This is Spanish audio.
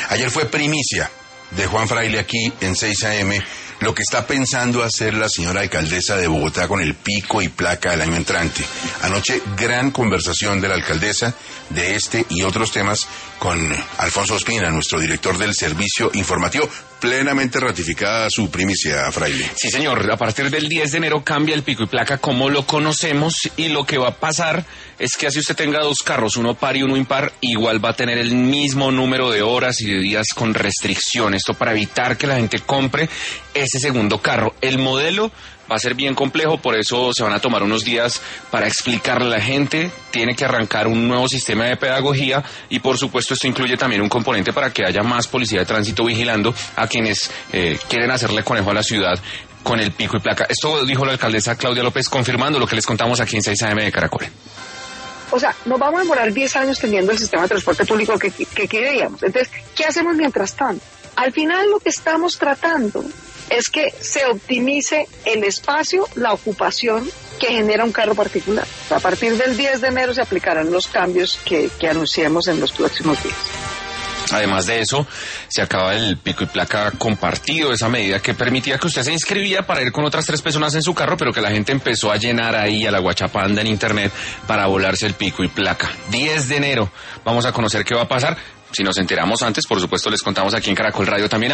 Ayer fue primicia de Juan Fraile aquí en 6 AM, lo que está pensando hacer la señora alcaldesa de Bogotá con el pico y placa del año entrante. Anoche, gran conversación de la alcaldesa de este y otros temas con Alfonso Ospina, nuestro director del servicio informativo. Plenamente ratificada su primicia, Fraile. Sí, señor. A partir del 10 de enero cambia el pico y placa como lo conocemos, y lo que va a pasar es que así usted tenga dos carros, uno par y uno impar, igual va a tener el mismo número de horas y de días con restricción. Esto para evitar que la gente compre ese segundo carro. El modelo va a ser bien complejo, por eso se van a tomar unos días para explicarle a la gente. Tiene que arrancar un nuevo sistema de pedagogía y, por supuesto, esto incluye también un componente para que haya más policía de tránsito vigilando a quienes quieren hacerle conejo a la ciudad con el pico y placa. Esto dijo la alcaldesa Claudia López, confirmando lo que les contamos aquí en 6 AM de Caracol. O sea, nos vamos a demorar 10 años teniendo el sistema de transporte público que queríamos. Entonces, ¿qué hacemos mientras tanto? Al final lo que estamos tratando es que se optimice el espacio, la ocupación que genera un carro particular. A partir del 10 de enero se aplicarán los cambios que anunciemos en los próximos días. Además de eso, se acaba el pico y placa compartido, esa medida que permitía que usted se inscribía para ir con otras 3 personas en su carro, pero que la gente empezó a llenar ahí a la guachapanda en internet para volarse el pico y placa. 10 de enero, vamos a conocer qué va a pasar. Si nos enteramos antes, por supuesto, les contamos aquí en Caracol Radio también.